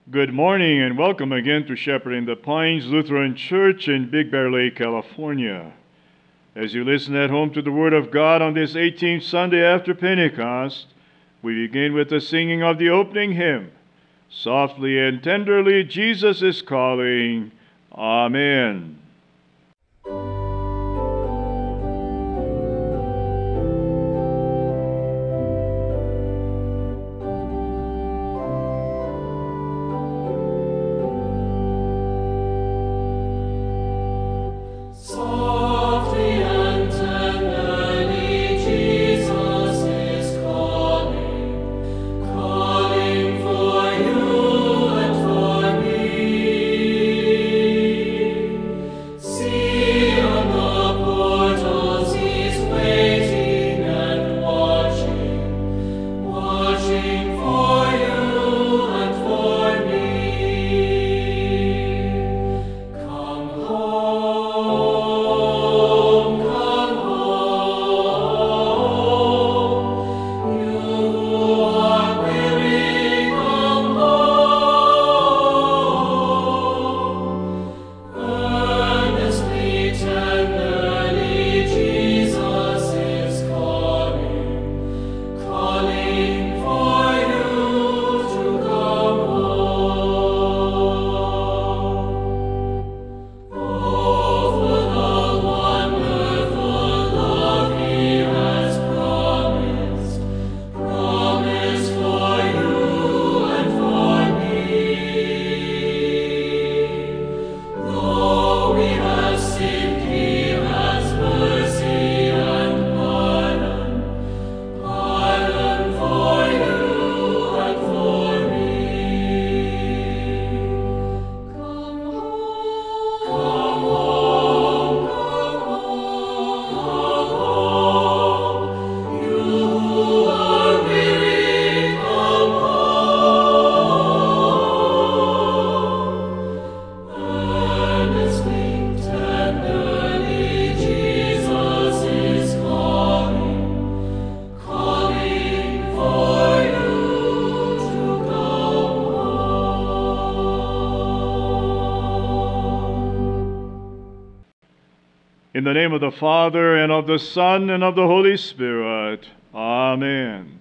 Good morning and welcome again to Shepherding the Pines Lutheran Church in Big Bear Lake, California. As you listen at home to the Word of God on this 18th Sunday after Pentecost, we begin with the singing of the opening hymn. Softly and tenderly, Jesus is calling. Amen. In the name of the Father, and of the Son, and of the Holy Spirit. Amen.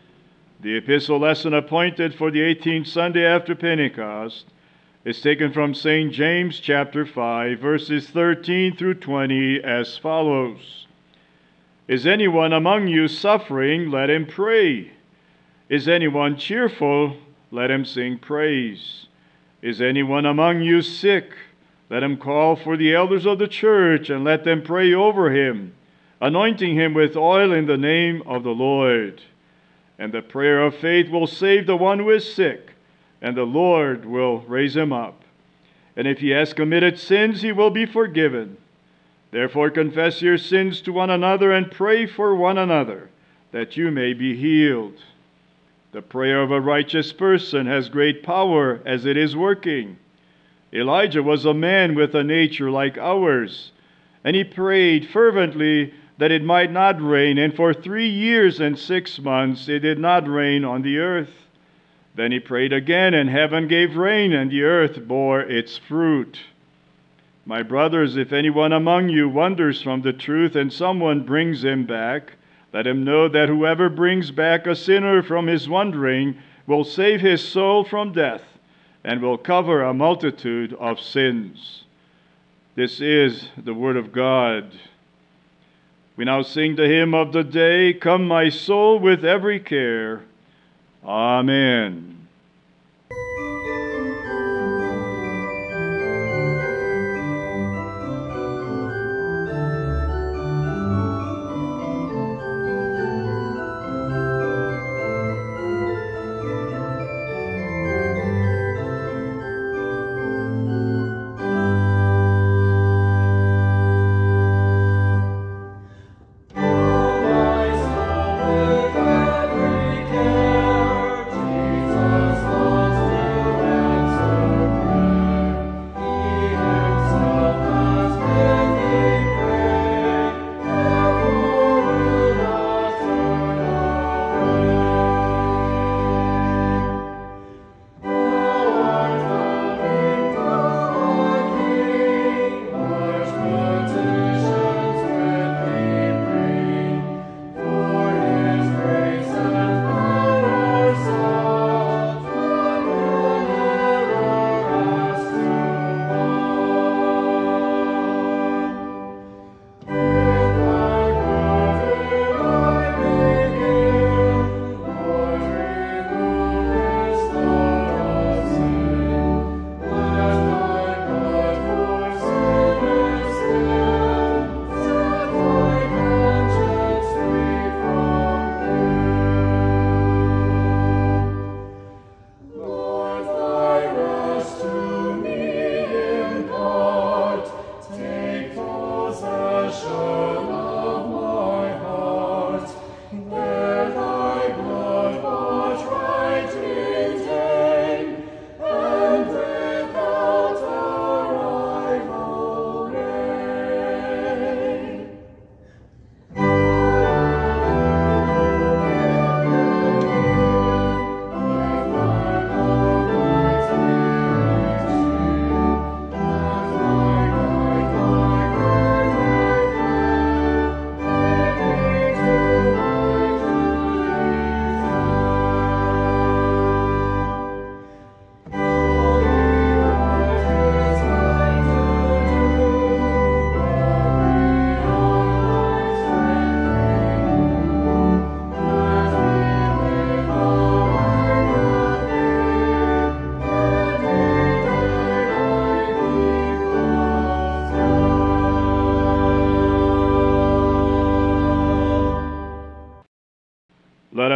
The epistle lesson appointed for the 18th Sunday after Pentecost is taken from St. James chapter 5, verses 13 through 20 as follows. Is anyone among you suffering? Let him pray. Is anyone cheerful? Let him sing praise. Is anyone among you sick? Let him call for the elders of the church, and let them pray over him, anointing him with oil in the name of the Lord. And the prayer of faith will save the one who is sick, and the Lord will raise him up. And if he has committed sins, he will be forgiven. Therefore confess your sins to one another, and pray for one another, that you may be healed. The prayer of a righteous person has great power as it is working. Elijah was a man with a nature like ours, and he prayed fervently that it might not rain, and for 3 years and 6 months it did not rain on the earth. Then he prayed again, and heaven gave rain, and the earth bore its fruit. My brothers, if anyone among you wanders from the truth, and someone brings him back, let him know that whoever brings back a sinner from his wandering will save his soul from death, and will cover a multitude of sins. This is the word of God. We now sing the hymn of the day, Come my soul with every care. Amen.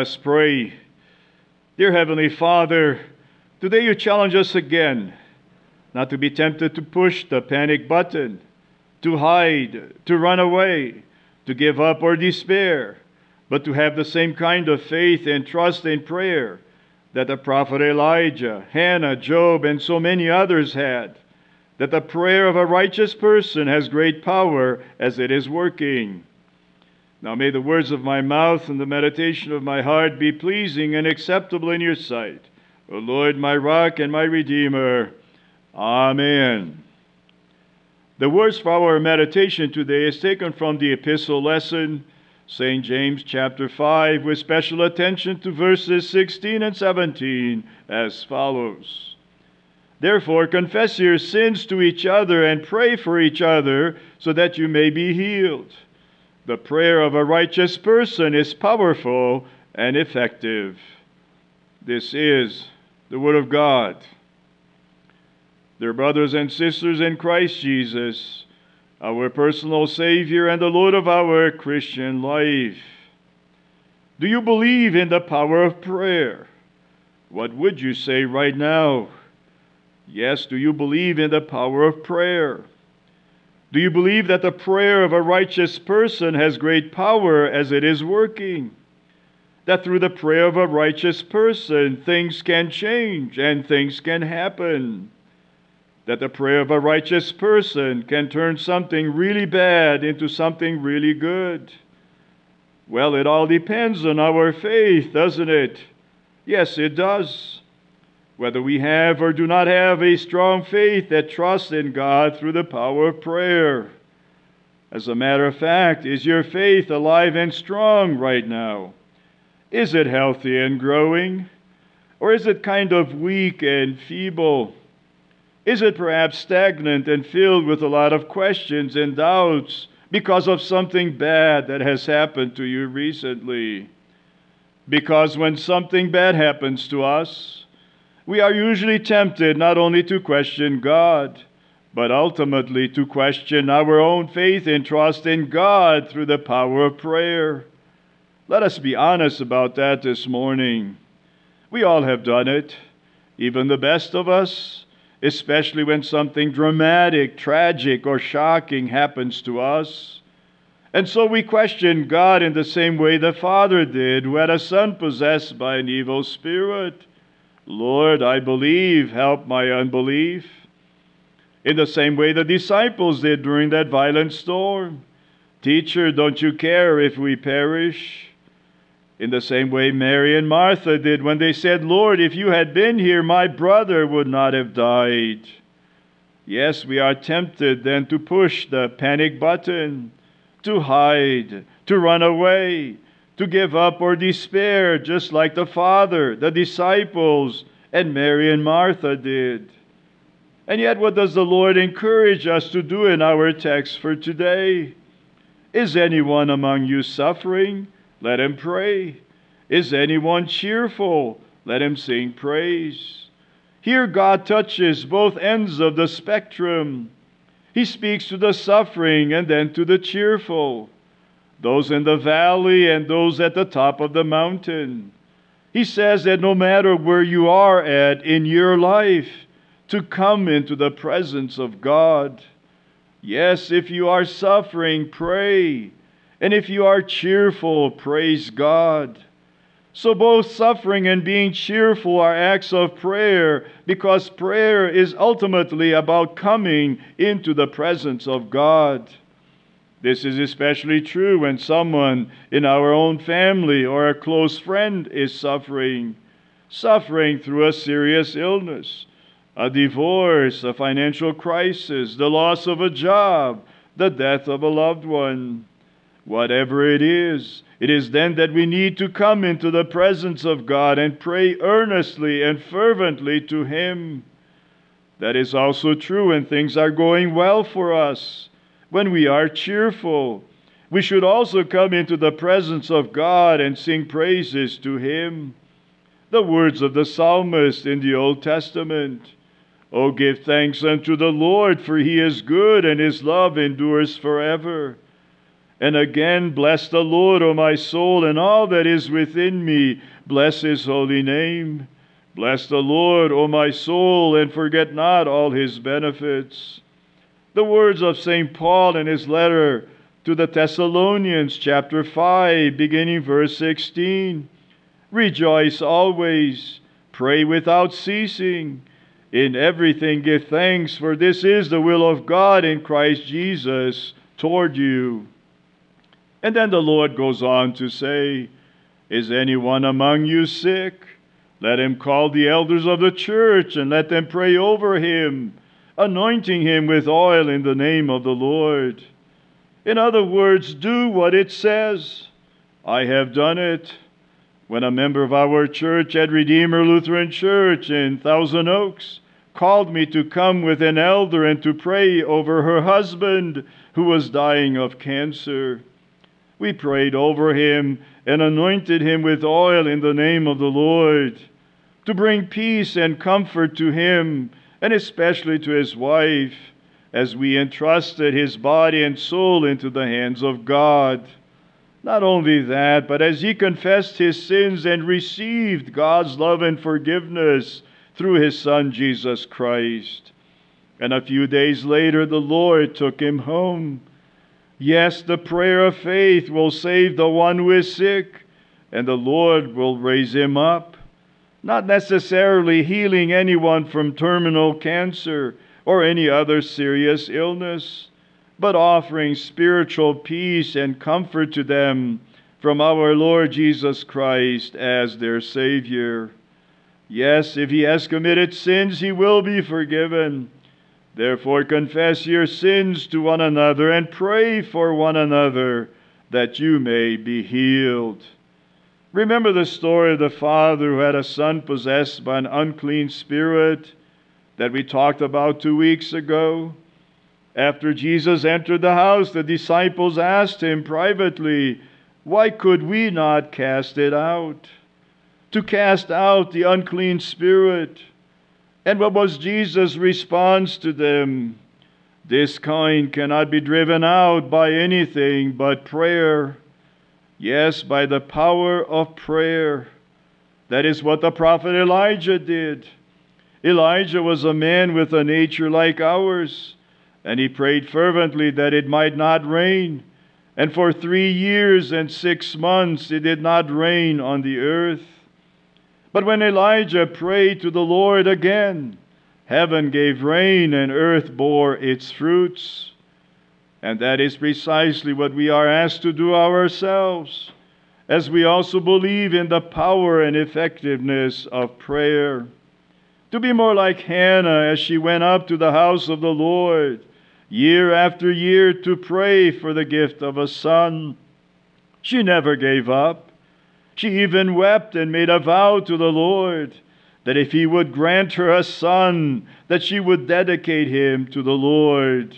us pray. Dear Heavenly Father, today you challenge us again not to be tempted to push the panic button, to hide, to run away, to give up or despair, but to have the same kind of faith and trust in prayer that the prophet Elijah, Hannah, Job, and so many others had, that the prayer of a righteous person has great power as it is working. Now may the words of my mouth and the meditation of my heart be pleasing and acceptable in your sight, O Lord, my rock and my redeemer. Amen. The words for our meditation today is taken from the epistle lesson, St. James chapter 5, with special attention to verses 16 and 17 as follows. Therefore confess your sins to each other and pray for each other so that you may be healed. The prayer of a righteous person is powerful and effective. This is the Word of God. Dear brothers and sisters in Christ Jesus, our personal Savior and the Lord of our Christian life, do you believe in the power of prayer? What would you say right now? Yes, do you believe in the power of prayer? Do you believe that the prayer of a righteous person has great power as it is working? That through the prayer of a righteous person, things can change and things can happen? That the prayer of a righteous person can turn something really bad into something really good? Well, it all depends on our faith, doesn't it? Yes, it does. Whether we have or do not have a strong faith that trusts in God through the power of prayer. As a matter of fact, is your faith alive and strong right now? Is it healthy and growing? Or is it kind of weak and feeble? Is it perhaps stagnant and filled with a lot of questions and doubts because of something bad that has happened to you recently? Because when something bad happens to us, we are usually tempted not only to question God, but ultimately to question our own faith and trust in God through the power of prayer. Let us be honest about that this morning. We all have done it, even the best of us, especially when something dramatic, tragic, or shocking happens to us. And so we question God in the same way the father did who had a son possessed by an evil spirit. Lord, I believe, help my unbelief. In the same way the disciples did during that violent storm. Teacher, don't you care if we perish? In the same way Mary and Martha did when they said, Lord, if you had been here, my brother would not have died. Yes, we are tempted then to push the panic button, to hide, to run away, to give up or despair, just like the Father, the disciples, and Mary and Martha did. And yet what does the Lord encourage us to do in our text for today? Is anyone among you suffering? Let him pray. Is anyone cheerful? Let him sing praise. Here God touches both ends of the spectrum. He speaks to the suffering and then to the cheerful, those in the valley and those at the top of the mountain. He says that no matter where you are at in your life, to come into the presence of God. Yes, if you are suffering, pray. And if you are cheerful, praise God. So both suffering and being cheerful are acts of prayer, because prayer is ultimately about coming into the presence of God. This is especially true when someone in our own family or a close friend is suffering through a serious illness, a divorce, a financial crisis, the loss of a job, the death of a loved one. Whatever it is then that we need to come into the presence of God and pray earnestly and fervently to Him. That is also true when things are going well for us, when we are cheerful. We should also come into the presence of God and sing praises to Him. The words of the psalmist in the Old Testament, "Oh, give thanks unto the Lord, for He is good, and His love endures forever." And again, bless the Lord, O my soul, and all that is within me. Bless his holy name. Bless the Lord, O my soul, and forget not all his benefits. The words of St. Paul in his letter to the Thessalonians, chapter 5, beginning verse 16. Rejoice always, pray without ceasing. In everything give thanks, for this is the will of God in Christ Jesus toward you. And then the Lord goes on to say, Is anyone among you sick? Let him call the elders of the church, and let them pray over him, anointing him with oil in the name of the Lord. In other words, do what it says. I have done it. When a member of our church at Redeemer Lutheran Church in Thousand Oaks called me to come with an elder and to pray over her husband who was dying of cancer, we prayed over him and anointed him with oil in the name of the Lord to bring peace and comfort to him, and especially to his wife, as we entrusted his body and soul into the hands of God. Not only that, but as he confessed his sins and received God's love and forgiveness through his Son, Jesus Christ. And a few days later, the Lord took him home. Yes, the prayer of faith will save the one who is sick, and the Lord will raise him up. Not necessarily healing anyone from terminal cancer or any other serious illness, but offering spiritual peace and comfort to them from our Lord Jesus Christ as their Savior. Yes, if he has committed sins, he will be forgiven. Therefore, confess your sins to one another and pray for one another that you may be healed. Remember the story of the father who had a son possessed by an unclean spirit that we talked about 2 weeks ago? After Jesus entered the house, the disciples asked him privately, Why could we not cast it out? To cast out the unclean spirit. And what was Jesus' response to them? This kind cannot be driven out by anything but prayer. Yes, by the power of prayer. That is what the prophet Elijah did. Elijah was a man with a nature like ours, and he prayed fervently that it might not rain. And for 3 years and 6 months it did not rain on the earth. But when Elijah prayed to the Lord again, heaven gave rain and earth bore its fruits. And that is precisely what we are asked to do ourselves, as we also believe in the power and effectiveness of prayer. To be more like Hannah as she went up to the house of the Lord year after year to pray for the gift of a son. She never gave up. She even wept and made a vow to the Lord that if he would grant her a son, that she would dedicate him to the Lord.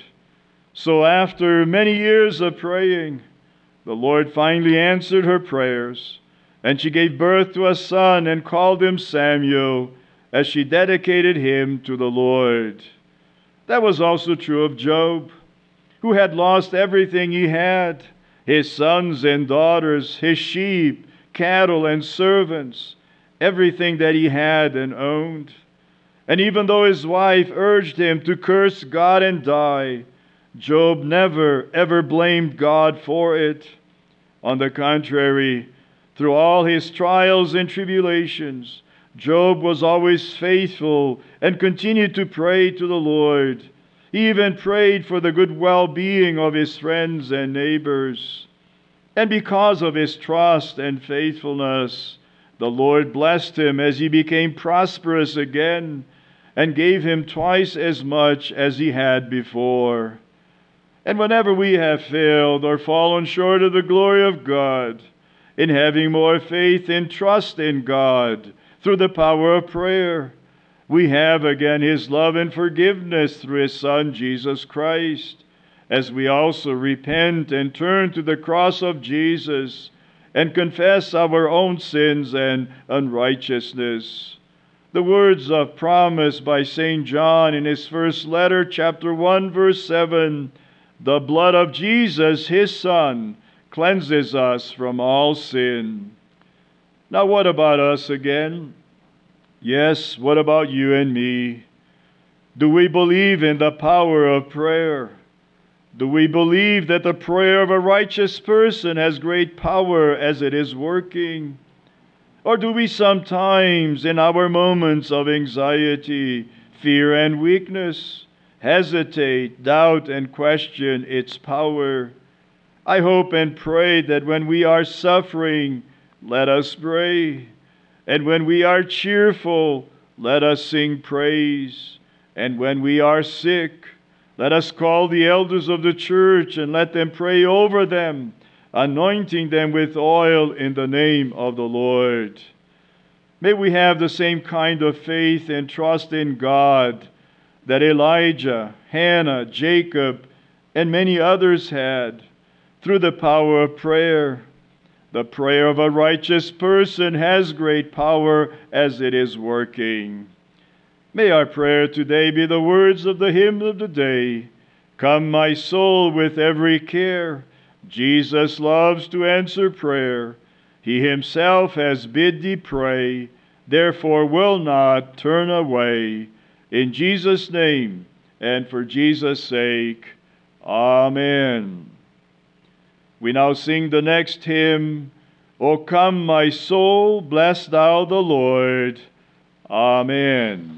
So after many years of praying, the Lord finally answered her prayers, and she gave birth to a son and called him Samuel, as she dedicated him to the Lord. That was also true of Job, who had lost everything he had, his sons and daughters, his sheep, cattle and servants, everything that he had and owned. And even though his wife urged him to curse God and die, Job never ever blamed God for it. On the contrary, through all his trials and tribulations, Job was always faithful and continued to pray to the Lord. He even prayed for the good well-being of his friends and neighbors. And because of his trust and faithfulness, the Lord blessed him as he became prosperous again and gave him twice as much as he had before. And whenever we have failed or fallen short of the glory of God, in having more faith and trust in God through the power of prayer, we have again his love and forgiveness through his Son, Jesus Christ, as we also repent and turn to the cross of Jesus and confess our own sins and unrighteousness. The words of promise by St. John in his first letter, chapter 1, verse 7, The blood of Jesus, his Son, cleanses us from all sin. Now, what about us again? Yes, what about you and me? Do we believe in the power of prayer? Do we believe that the prayer of a righteous person has great power as it is working? Or do we sometimes, in our moments of anxiety, fear, and weakness, hesitate, doubt, and question its power? I hope and pray that when we are suffering, let us pray. And when we are cheerful, let us sing praise. And when we are sick, let us call the elders of the church and let them pray over them, anointing them with oil in the name of the Lord. May we have the same kind of faith and trust in God that Elijah, Hannah, Jacob, and many others had through the power of prayer. The prayer of a righteous person has great power as it is working. May our prayer today be the words of the hymn of the day. Come, my soul, with every care. Jesus loves to answer prayer. He himself has bid thee pray, therefore will not turn away. In Jesus' name, and for Jesus' sake, Amen. We now sing the next hymn, O come, my soul, bless thou the Lord. Amen.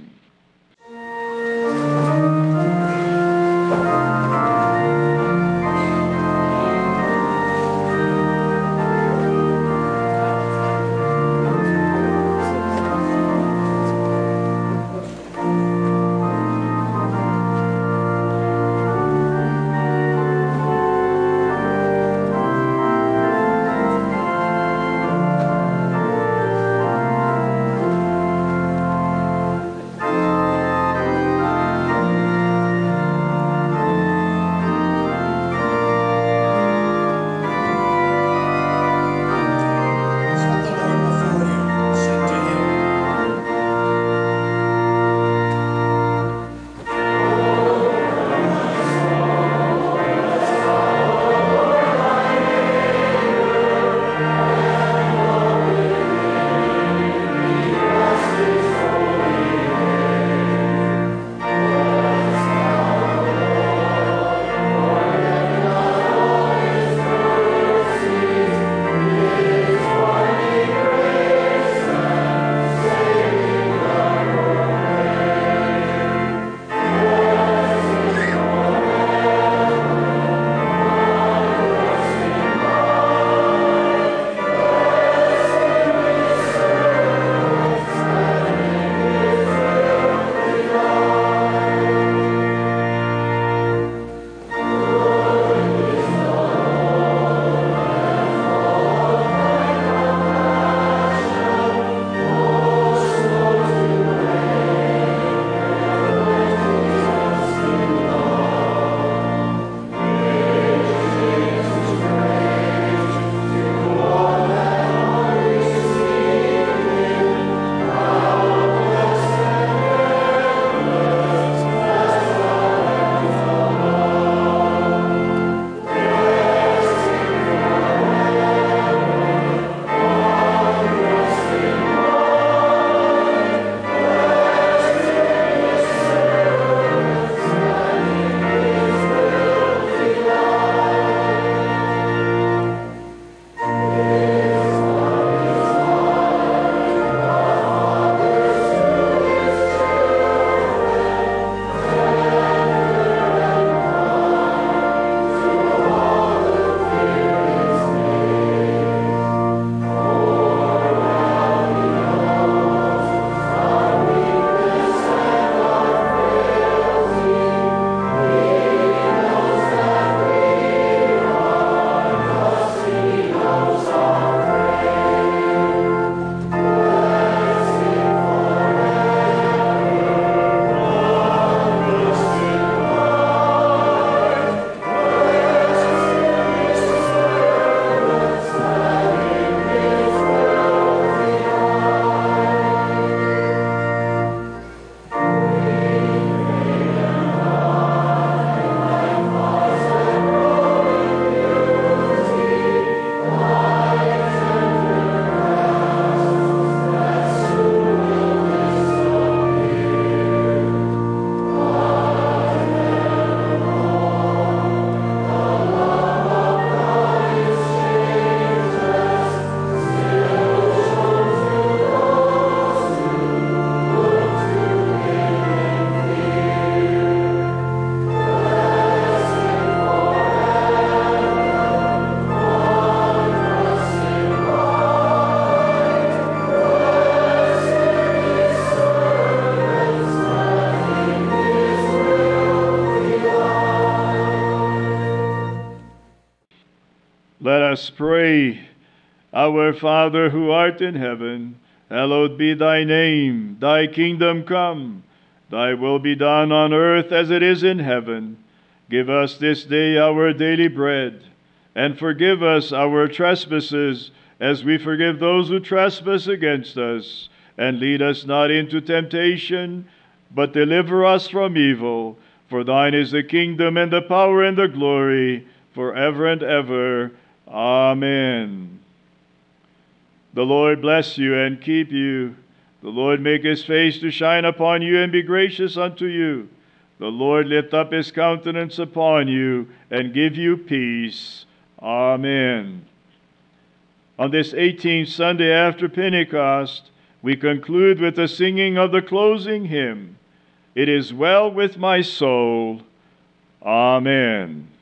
us pray. Our Father who art in heaven, hallowed be thy name. Thy kingdom come. Thy will be done on earth as it is in heaven. Give us this day our daily bread, and forgive us our trespasses, as we forgive those who trespass against us. And lead us not into temptation, but deliver us from evil. For thine is the kingdom, and the power, and the glory, forever and ever. Amen. The Lord bless you and keep you. The Lord make his face to shine upon you and be gracious unto you. The Lord lift up his countenance upon you and give you peace. Amen. On this 18th Sunday after Pentecost, we conclude with the singing of the closing hymn, It is Well with My Soul. Amen.